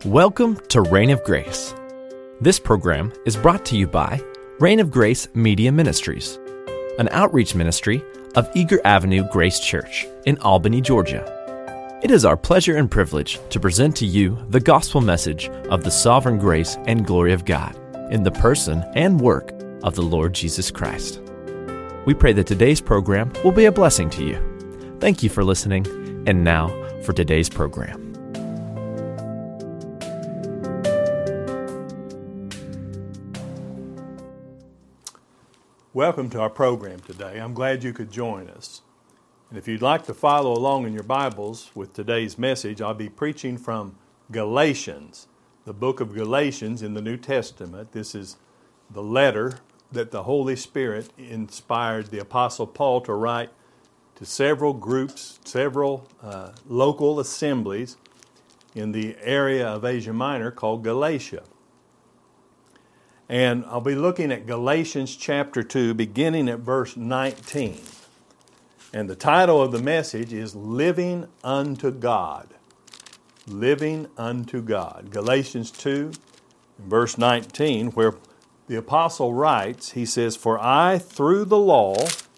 Welcome to Reign of Grace. This program is brought to you by Reign of Grace Media Ministries, an outreach ministry of Eager Avenue Grace Church in Albany, Georgia. It is our pleasure and privilege to present to you the gospel message of the sovereign grace and glory of God in the person and work of the Lord Jesus Christ. We pray that today's program will be a blessing to you. Thank you for listening, and now for today's program. Welcome to our program today. I'm glad you could join us. And if you'd like to follow along in your Bibles with today's message, I'll be preaching from Galatians, the book of Galatians in the New Testament. This is the letter that the Holy Spirit inspired the Apostle Paul to write to several groups, several local assemblies in the area of Asia Minor called Galatia. And I'll be looking at Galatians chapter 2, beginning at verse 19. And the title of the message is Living Unto God. Living Unto God. Galatians 2, verse 19, where the apostle writes, he says, "For I, through the law,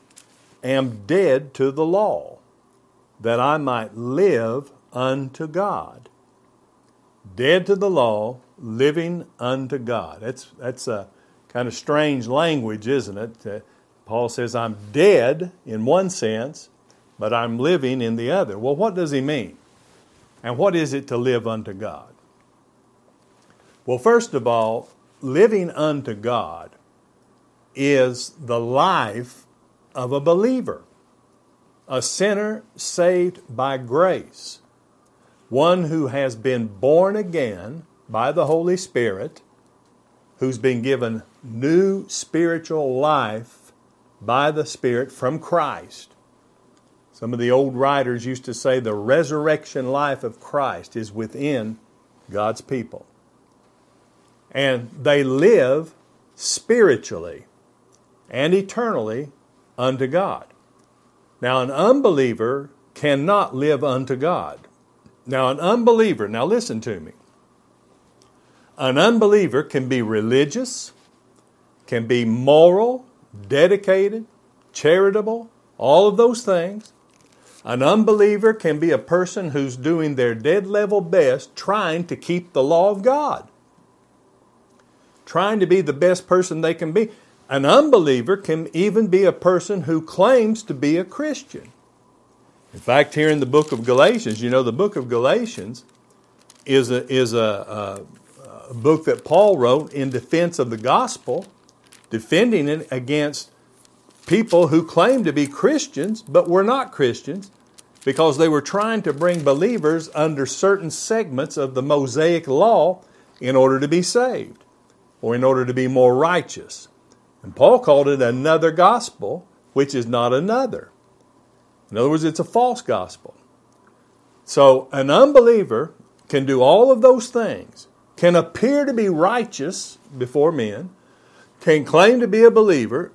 am dead to the law, that I might live unto God." Dead to the law, living unto God. That's a kind of strange language, isn't it? Paul says, I'm dead in one sense, but I'm living in the other. Well, what does he mean? And what is it to live unto God? Well, first of all, living unto God is the life of a believer, a sinner saved by grace, one who has been born again by the Holy Spirit, who's been given new spiritual life by the Spirit from Christ. Some of the old writers used to say the resurrection life of Christ is within God's people. And they live spiritually and eternally unto God. Now, an unbeliever cannot live unto God. Now, listen to me. An unbeliever can be religious, can be moral, dedicated, charitable, all of those things. An unbeliever can be a person who's doing their dead level best trying to keep the law of God, trying to be the best person they can be. An unbeliever can even be a person who claims to be a Christian. In fact, here in the book of Galatians, the book of Galatians is a book that Paul wrote in defense of the gospel, defending it against people who claim to be Christians but were not Christians because they were trying to bring believers under certain segments of the Mosaic law in order to be saved or in order to be more righteous. And Paul called it another gospel, which is not another. In other words, it's a false gospel. So an unbeliever can do all of those things, can appear to be righteous before men, can claim to be a believer,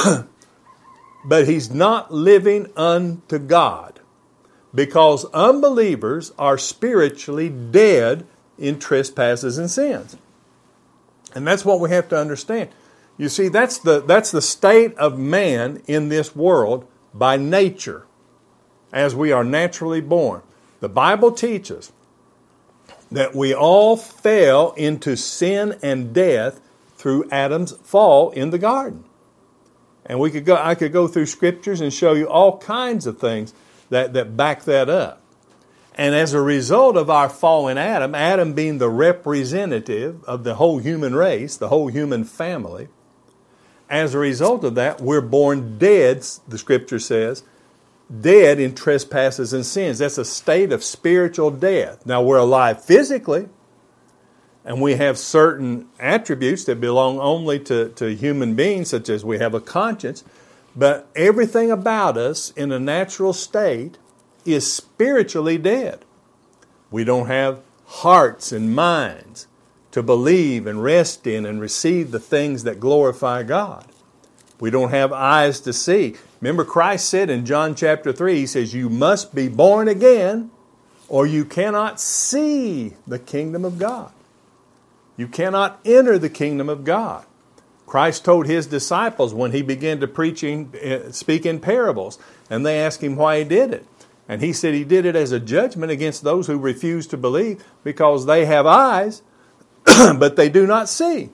but he's not living unto God because unbelievers are spiritually dead in trespasses and sins. And that's what we have to understand. You see, that's the state of man in this world by nature, as we are naturally born. The Bible teaches that we all fell into sin and death through Adam's fall in the garden. And I could go through scriptures and show you all kinds of things that back that up. And as a result of our fall in Adam being the representative of the whole human race, the whole human family, as a result of that, we're born dead, the scripture says, dead in trespasses and sins. That's a state of spiritual death. Now, we're alive physically, and we have certain attributes that belong only to human beings, such as we have a conscience, but everything about us in a natural state is spiritually dead. We don't have hearts and minds to believe and rest in and receive the things that glorify God. We don't have eyes to see. Remember, Christ said in John chapter 3, He says, you must be born again or you cannot see the kingdom of God. You cannot enter the kingdom of God. Christ told His disciples when He began to speak in parables, and they asked Him why He did it. And He said He did it as a judgment against those who refuse to believe, because they have eyes, but they do not see.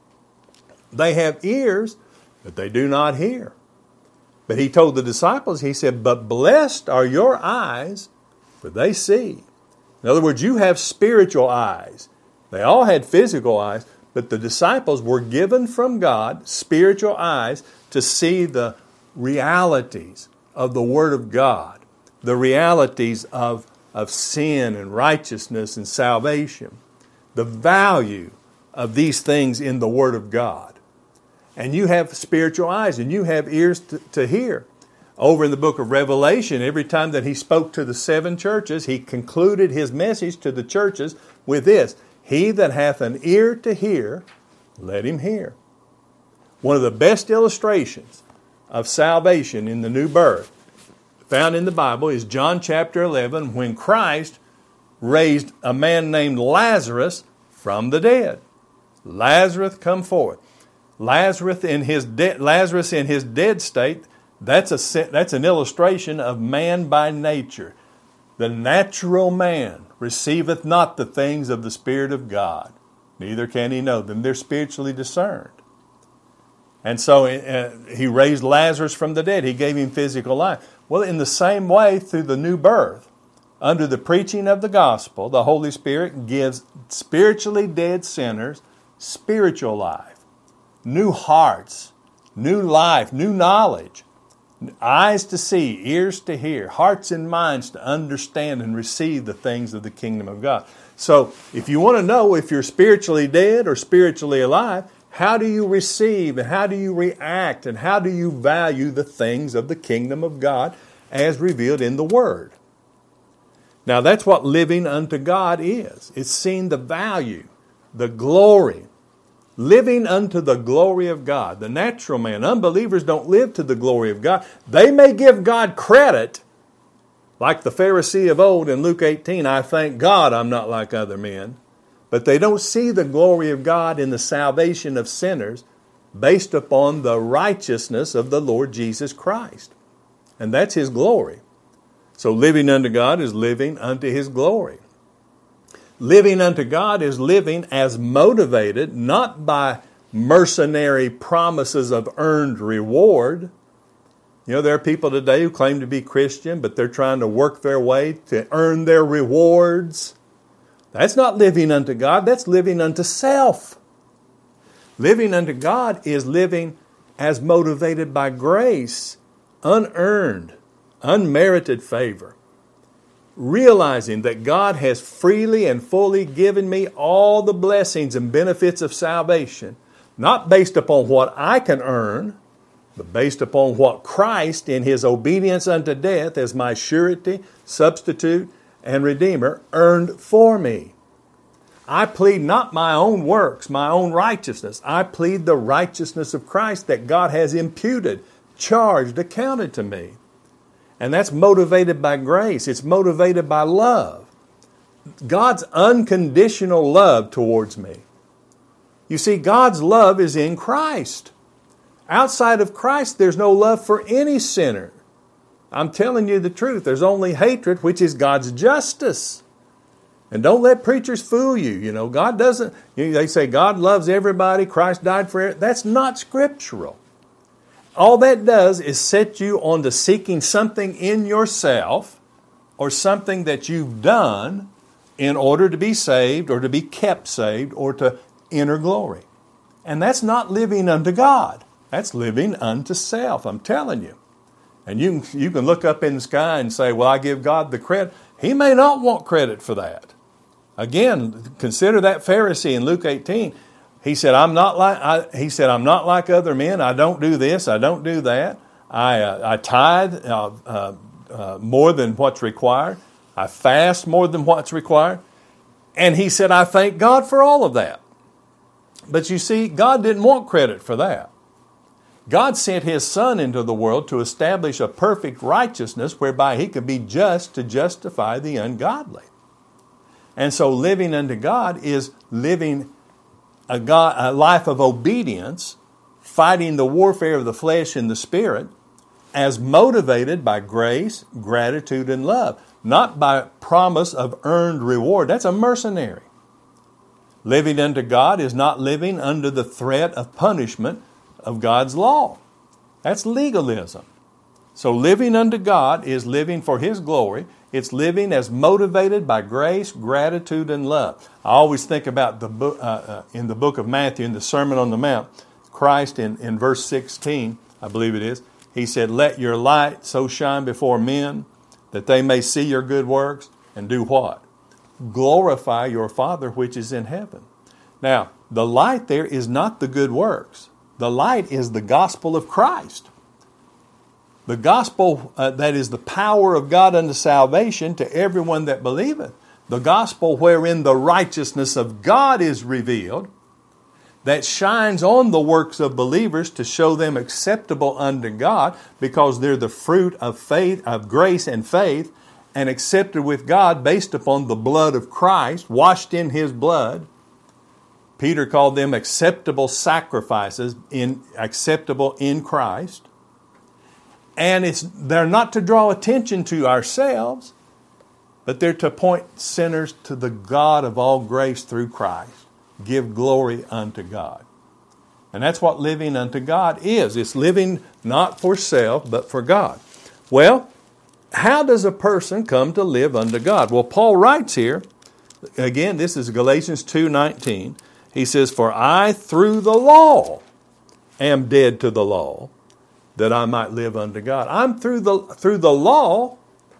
They have ears, but they do not hear. But He told the disciples, He said, but blessed are your eyes, for they see. In other words, you have spiritual eyes. They all had physical eyes, but the disciples were given from God spiritual eyes to see the realities of the Word of God, the realities of sin and righteousness and salvation, the value of these things in the Word of God. And you have spiritual eyes and you have ears to hear. Over in the book of Revelation, every time that He spoke to the 7 churches, He concluded His message to the churches with this: he that hath an ear to hear, let him hear. One of the best illustrations of salvation in the new birth found in the Bible is John chapter 11, when Christ raised a man named Lazarus from the dead. Lazarus come forth. Lazarus in his dead state, that's an illustration of man by nature. The natural man receiveth not the things of the Spirit of God, neither can he know them. They're spiritually discerned. And so He raised Lazarus from the dead. He gave him physical life. Well, in the same way, through the new birth, under the preaching of the gospel, the Holy Spirit gives spiritually dead sinners spiritual life, new hearts, new life, new knowledge, eyes to see, ears to hear, hearts and minds to understand and receive the things of the kingdom of God. So if you want to know if you're spiritually dead or spiritually alive, how do you receive and how do you react and how do you value the things of the kingdom of God as revealed in the Word? Now that's what living unto God is. It's seeing the value, the glory, living unto the glory of God. The natural man, unbelievers don't live to the glory of God. They may give God credit, like the Pharisee of old in Luke 18, I thank God I'm not like other men. But they don't see the glory of God in the salvation of sinners based upon the righteousness of the Lord Jesus Christ. And that's His glory. So living unto God is living unto His glory. Living unto God is living as motivated not by mercenary promises of earned reward. You know, there are people today who claim to be Christian, but they're trying to work their way to earn their rewards. That's not living unto God, that's living unto self. Living unto God is living as motivated by grace, unearned, unmerited favor. Realizing that God has freely and fully given me all the blessings and benefits of salvation, not based upon what I can earn, but based upon what Christ in His obedience unto death as my surety, substitute, and Redeemer earned for me. I plead not my own works, my own righteousness. I plead the righteousness of Christ that God has imputed, charged, accounted to me. And that's motivated by grace. It's motivated by love. God's unconditional love towards me. You see, God's love is in Christ. Outside of Christ, there's no love for any sinner. I'm telling you the truth. There's only hatred, which is God's justice. And don't let preachers fool you. You know, God doesn't, they say God loves everybody, Christ died for it. That's not scriptural. All that does is set you on to seeking something in yourself or something that you've done in order to be saved or to be kept saved or to enter glory. And that's not living unto God. That's living unto self, I'm telling you. And you can look up in the sky and say, well, I give God the credit. He may not want credit for that. Again, consider that Pharisee in Luke 18. He said, I'm not like other men. I don't do this. I don't do that. I tithe more than what's required. I fast more than what's required. And he said, I thank God for all of that. But you see, God didn't want credit for that. God sent His Son into the world to establish a perfect righteousness whereby He could be just to justify the ungodly. And so living unto God is living a life of obedience, fighting the warfare of the flesh and the spirit, as motivated by grace, gratitude, and love, not by promise of earned reward. That's a mercenary. Living unto God is not living under the threat of punishment of God's law. That's legalism. So living unto God is living for His glory. It's living as motivated by grace, gratitude, and love. I always think about the book, in the book of Matthew, in the Sermon on the Mount, Christ in verse 16, I believe it is, He said, "Let your light so shine before men that they may see your good works and do what? Glorify your Father which is in heaven." Now, the light there is not the good works. The light is the gospel of Christ. The gospel that is the power of God unto salvation to everyone that believeth. The gospel wherein the righteousness of God is revealed, that shines on the works of believers to show them acceptable unto God, because they're the fruit of faith, of grace and faith, and accepted with God based upon the blood of Christ, washed in His blood. Peter called them acceptable sacrifices, acceptable in Christ. And they're not to draw attention to ourselves, but they're to point sinners to the God of all grace through Christ. Give glory unto God. And that's what living unto God is. It's living not for self, but for God. Well, how does a person come to live unto God? Well, Paul writes here, again, this is Galatians 2:19. He says, "For I through the law am dead to the law, that I might live unto God." I'm through the law,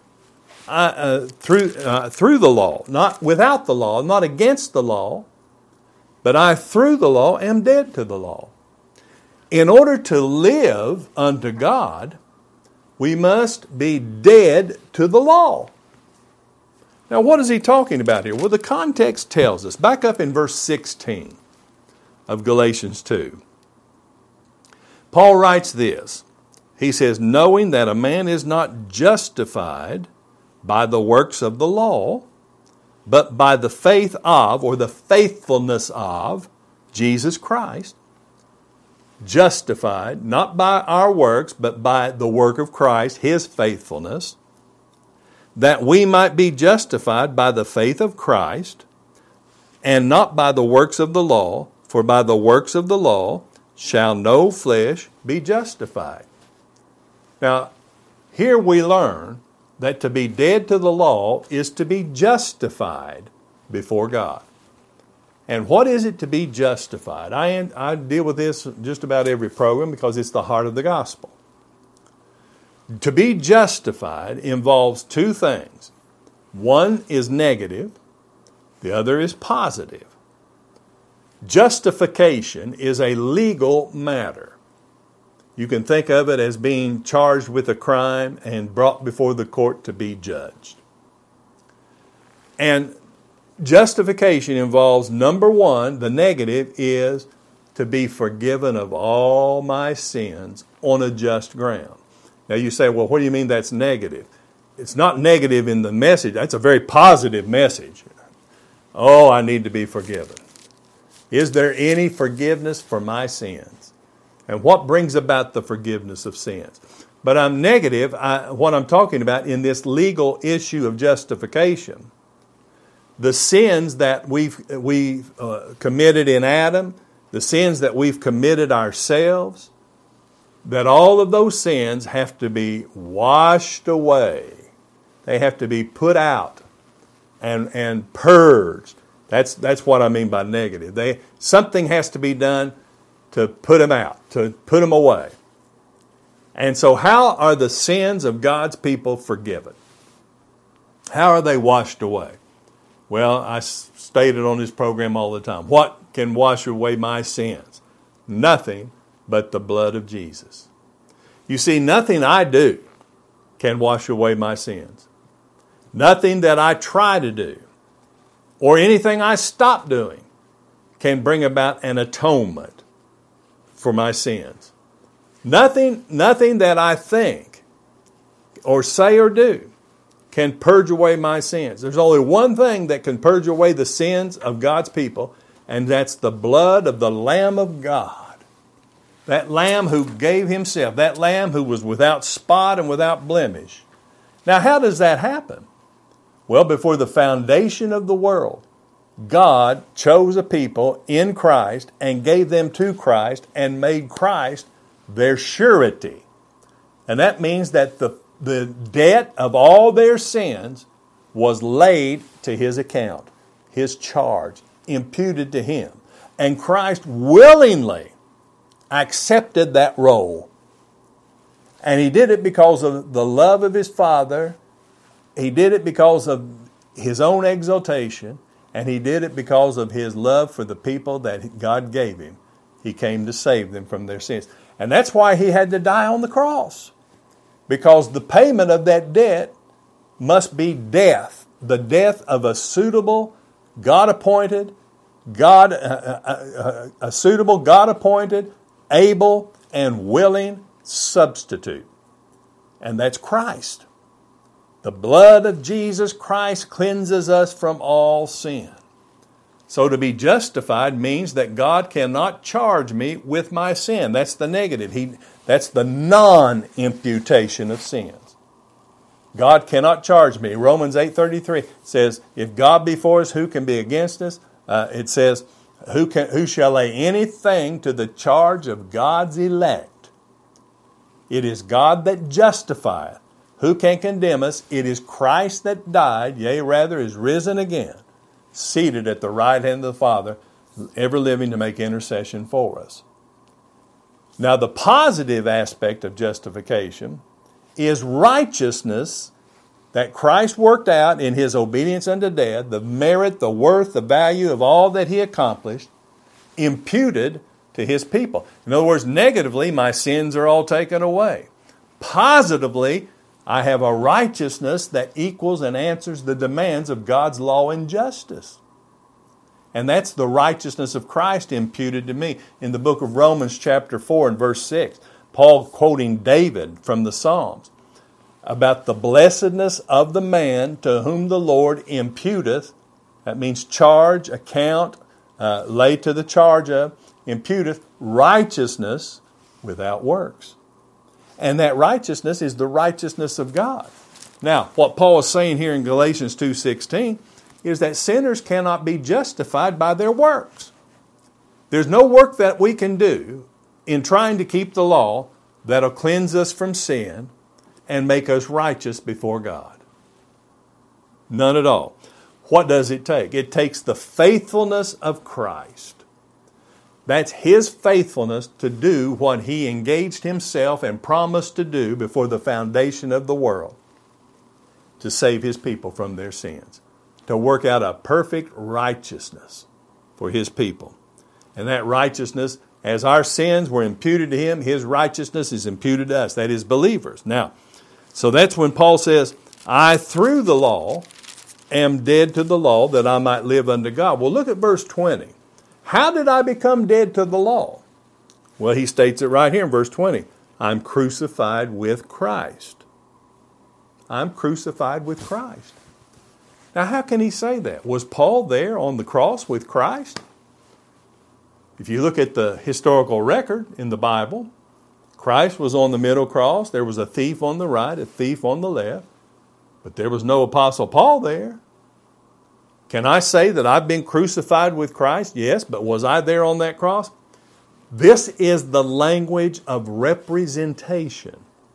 through the law, not without the law, not against the law, but I through the law am dead to the law. In order to live unto God, we must be dead to the law. Now, what is he talking about here? Well, the context tells us. Back up in verse 16 of Galatians 2. Paul writes this. He says, "Knowing that a man is not justified by the works of the law, but by the faith of," or the faithfulness of, "Jesus Christ." Justified, not by our works, but by the work of Christ, His faithfulness, that we might be justified by the faith of Christ, and not by the works of the law, for by the works of the law shall no flesh be justified. Now, here we learn that to be dead to the law is to be justified before God. And what is it to be justified? I deal with this just about every program because it's the heart of the gospel. To be justified involves two things. One is negative, the other is positive. Justification is a legal matter. You can think of it as being charged with a crime and brought before the court to be judged. And justification involves, number one, the negative is to be forgiven of all my sins on a just ground. Now you say, well, what do you mean that's negative? It's not negative in the message. That's a very positive message. Oh, I need to be forgiven. Is there any forgiveness for my sins? And what brings about the forgiveness of sins? But I'm negative, what I'm talking about in this legal issue of justification. The sins that we've committed in Adam, the sins that we've committed ourselves, that all of those sins have to be washed away. They have to be put out and purged. That's what I mean by negative. Something has to be done to put them out, to put them away. And so how are the sins of God's people forgiven? How are they washed away? Well, I stated on this program all the time, what can wash away my sins? Nothing but the blood of Jesus. You see, nothing I do can wash away my sins. Nothing that I try to do or anything I stop doing can bring about an atonement for my sins. Nothing that I think or say or do can purge away my sins. There's only one thing that can purge away the sins of God's people, and that's the blood of the Lamb of God. That Lamb who gave himself, that Lamb who was without spot and without blemish. Now, how does that happen? Well, before the foundation of the world, God chose a people in Christ and gave them to Christ and made Christ their surety. And that means that the debt of all their sins was laid to his account, his charge, imputed to him. And Christ willingly accepted that role. And he did it because of the love of his Father. He did it because of his own exaltation. And he did it because of his love for the people that God gave him. He came to save them from their sins. And that's why he had to die on the cross. Because the payment of that debt must be death. The death of a suitable, God-appointed, able, and willing substitute. And that's Christ. The blood of Jesus Christ cleanses us from all sin. So to be justified means that God cannot charge me with my sin. That's the negative. That's the non-imputation of sins. God cannot charge me. Romans 8:33 says, if God be for us, who can be against us? It says, who shall lay anything to the charge of God's elect? It is God that justifieth. Who can condemn us? It is Christ that died, yea, rather is risen again, seated at the right hand of the Father, ever living to make intercession for us. Now, the positive aspect of justification is righteousness that Christ worked out in his obedience unto death, the merit, the worth, the value of all that he accomplished, imputed to his people. In other words, negatively, my sins are all taken away. Positively, I have a righteousness that equals and answers the demands of God's law and justice. And that's the righteousness of Christ imputed to me. In the book of Romans chapter 4 and verse 6, Paul quoting David from the Psalms about the blessedness of the man to whom the Lord imputeth, that means charge, account, lay to the charge of, imputeth righteousness without works. And that righteousness is the righteousness of God. Now, what Paul is saying here in Galatians 2:16 is that sinners cannot be justified by their works. There's no work that we can do in trying to keep the law that'll cleanse us from sin and make us righteous before God. None at all. What does it take? It takes the faithfulness of Christ. That's his faithfulness to do what he engaged himself and promised to do before the foundation of the world, to save his people from their sins, to work out a perfect righteousness for his people. And that righteousness, as our sins were imputed to him, his righteousness is imputed to us, that is, believers. Now, so that's when Paul says, I through the law am dead to the law that I might live unto God. Well, look at verse 20. How did I become dead to the law? Well, he states it right here in verse 20. I'm crucified with Christ. I'm crucified with Christ. Now, how can he say that? Was Paul there on the cross with Christ? If you look at the historical record in the Bible, Christ was on the middle cross. There was a thief on the right, a thief on the left. But there was no Apostle Paul there. Can I say that I've been crucified with Christ? Yes, but was I there on that cross? This is the language of representation.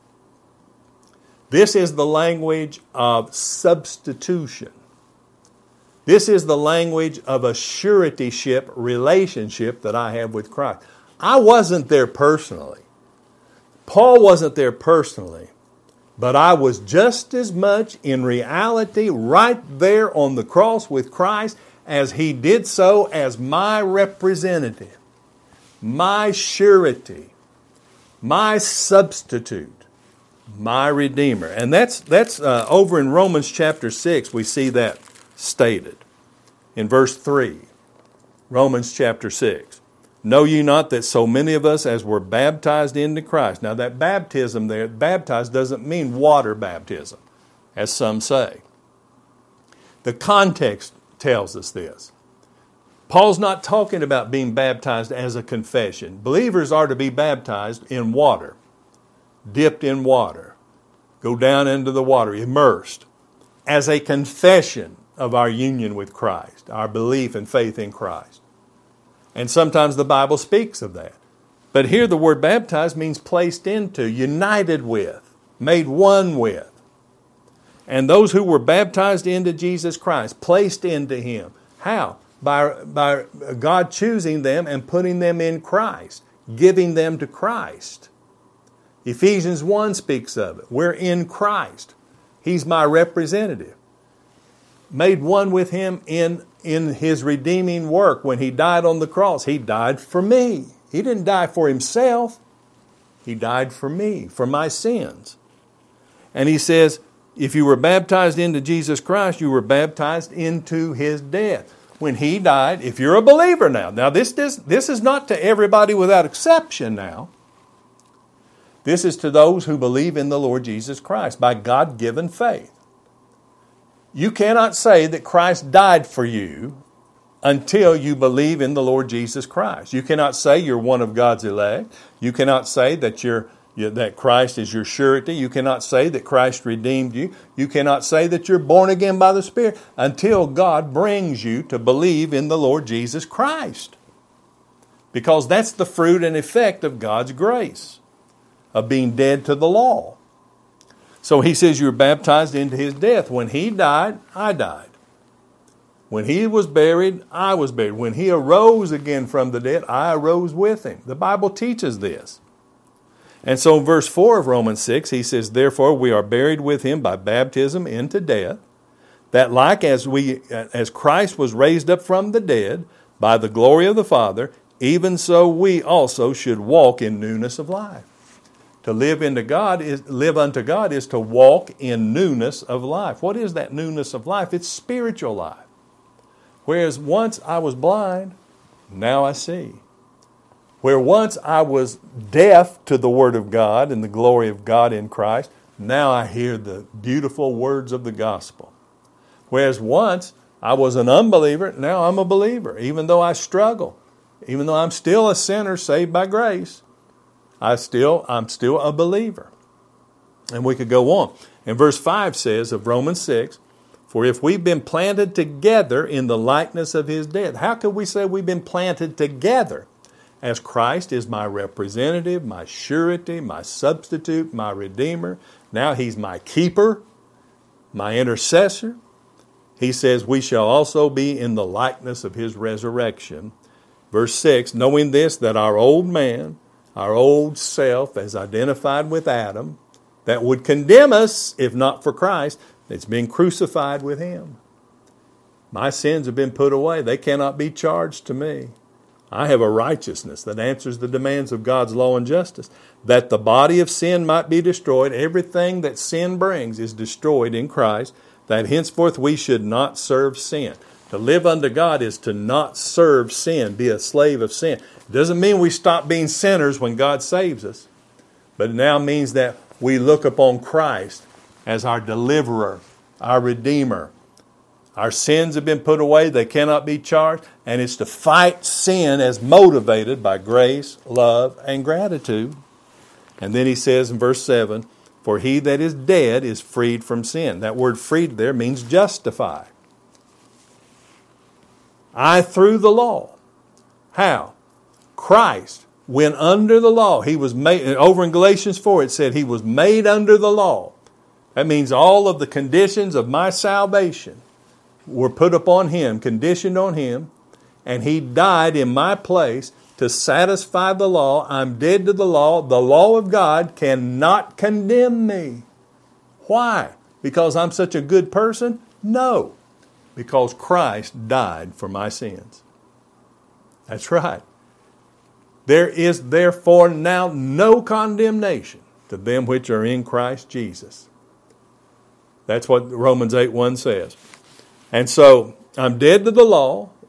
This is the language of substitution. This is the language of a suretyship relationship that I have with Christ. I wasn't there personally. Paul wasn't there personally. But I was just as much in reality right there on the cross with Christ as he did so as my representative, my surety, my substitute, my Redeemer. And that's over in Romans chapter 6, we see that stated. In verse 3, Romans chapter 6. Know ye not that so many of us as were baptized into Christ? Now that baptism there, baptized doesn't mean water baptism, as some say. The context tells us this. Paul's not talking about being baptized as a confession. Believers are to be baptized in water, dipped in water, go down into the water, immersed, as a confession of our union with Christ, our belief and faith in Christ. And sometimes the Bible speaks of that. But here the word baptized means placed into, united with, made one with. And those who were baptized into Jesus Christ, placed into Him. How? By God choosing them and putting them in Christ, giving them to Christ. Ephesians 1 speaks of it. We're in Christ. He's my representative. Made one with Him in His redeeming work. When He died on the cross, He died for me. He didn't die for Himself. He died for me, for my sins. And He says, if you were baptized into Jesus Christ, you were baptized into His death. When He died, if you're a believer now this is not to everybody without exception now. This is to those who believe in the Lord Jesus Christ by God-given faith. You cannot say that Christ died for you until you believe in the Lord Jesus Christ. You cannot say you're one of God's elect. You cannot say that that Christ is your surety. You cannot say that Christ redeemed you. You cannot say that you're born again by the Spirit until God brings you to believe in the Lord Jesus Christ. Because that's the fruit and effect of God's grace, of being dead to the law. So He says you were baptized into His death. When He died, I died. When He was buried, I was buried. When He arose again from the dead, I arose with Him. The Bible teaches this. And so in verse 4 of Romans 6, he says, therefore we are buried with Him by baptism into death, that like as Christ was raised up from the dead by the glory of the Father, even so we also should walk in newness of life. To live unto God is to walk in newness of life. What is that newness of life? It's spiritual life. Whereas once I was blind, now I see. Where once I was deaf to the Word of God and the glory of God in Christ, now I hear the beautiful words of the gospel. Whereas once I was an unbeliever, now I'm a believer. Even though I struggle, even though I'm still a sinner saved by grace, I'm still a believer. And we could go on. And verse 5 says of Romans 6, for if we've been planted together in the likeness of His death. How could we say we've been planted together? As Christ is my representative, my surety, my substitute, my redeemer. Now He's my keeper, my intercessor. He says we shall also be in the likeness of His resurrection. Verse 6, knowing this, that our old man, our old self, as identified with Adam, that would condemn us if not for Christ, it's been crucified with Him. My sins have been put away. They cannot be charged to me. I have a righteousness that answers the demands of God's law and justice, that the body of sin might be destroyed. Everything that sin brings is destroyed in Christ, that henceforth we should not serve sin. To live unto God is to not serve sin, be a slave of sin. It doesn't mean we stop being sinners when God saves us, but it now means that we look upon Christ as our deliverer, our redeemer. Our sins have been put away. They cannot be charged. And it's to fight sin as motivated by grace, love, and gratitude. And then he says in verse 7, for he that is dead is freed from sin. That word freed there means justify. Through the law. How? Christ went under the law. He was made, over in Galatians 4 it said he was made under the law. That means all of the conditions of my salvation were put upon Him, conditioned on Him, and He died in my place to satisfy the law. I'm dead to the law. The law of God cannot condemn me. Why? Because I'm such a good person? No. Because Christ died for my sins. That's right. There is therefore now no condemnation to them which are in Christ Jesus. That's what Romans 8:1 says. And so I'm dead to the law.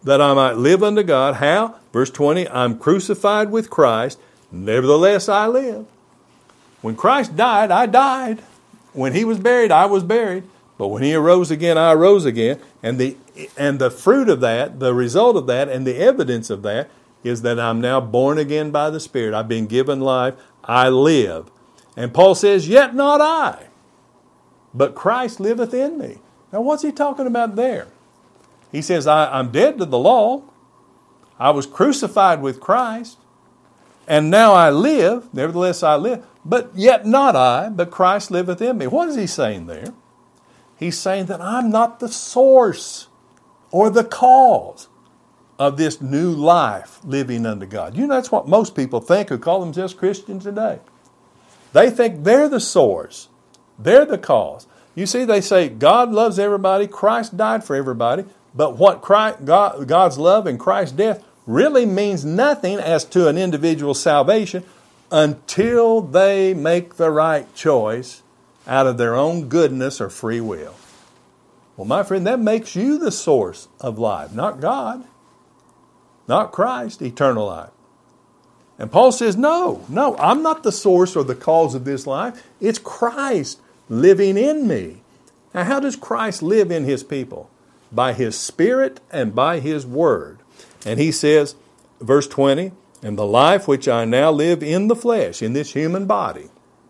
that I might live unto God. How? Verse 20, I'm crucified with Christ, nevertheless I live. When Christ died, I died. When he was buried, I was buried. But when he arose again, I arose again. And the fruit of that, the result of that, and the evidence of that is that I'm now born again by the Spirit. I've been given life. I live. And Paul says, yet not I, but Christ liveth in me. Now what's he talking about there? He says, I'm dead to the law. I was crucified with Christ. And now I live, nevertheless I live. But yet not I, but Christ liveth in me. What is he saying there? He's saying that I'm not the source or the cause of this new life living unto God. You know, that's what most people think who call themselves Christians today. They think they're the source. They're the cause. You see, they say God loves everybody, Christ died for everybody, but what God's love and Christ's death really means nothing as to an individual's salvation until they make the right choice out of their own goodness or free will. Well, my friend, that makes you the source of life, not God, not Christ, eternal life. And Paul says, no, I'm not the source or the cause of this life. It's Christ living in me. Now, how does Christ live in his people? By his Spirit and by his Word. And he says, verse 20, and the life which I now live in the flesh, in this human body,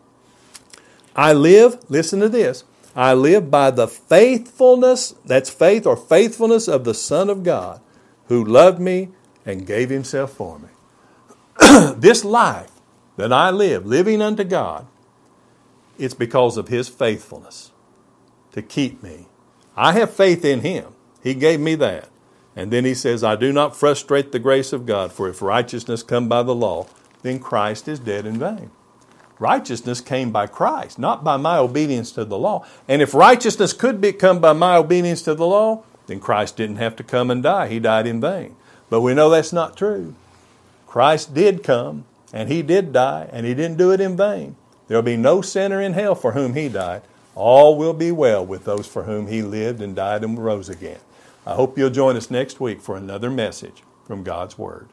I live, listen to this, I live by the faithfulness, that's faith or faithfulness of the Son of God, who loved me and gave himself for me. This life that I live, living unto God, it's because of his faithfulness to keep me. I have faith in him. He gave me that. And then he says, I do not frustrate the grace of God, for if righteousness come by the law, then Christ is dead in vain. Righteousness came by Christ, not by my obedience to the law. And if righteousness could come by my obedience to the law, then Christ didn't have to come and die. He died in vain. But we know that's not true. Christ did come, and he did die, and he didn't do it in vain. There will be no sinner in hell for whom he died. All will be well with those for whom he lived and died and rose again. I hope you'll join us next week for another message from God's Word.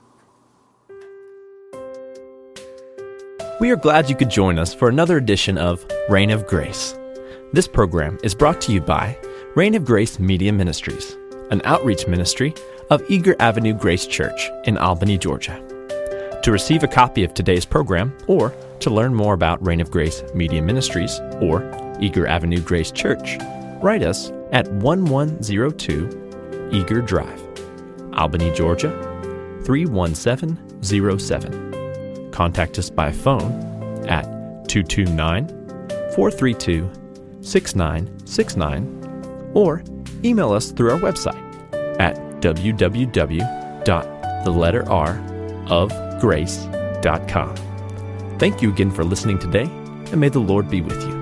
We are glad you could join us for another edition of Reign of Grace. This program is brought to you by Reign of Grace Media Ministries, an outreach ministry of Eager Avenue Grace Church in Albany, Georgia. To receive a copy of today's program or to learn more about Reign of Grace Media Ministries or Eager Avenue Grace Church, write us at 1102 Eager Drive, Albany, Georgia 31707. Contact us by phone at 229-432-6969 or email us through our website at www.theletterrofgrace.com. Thank you again for listening today, and may the Lord be with you.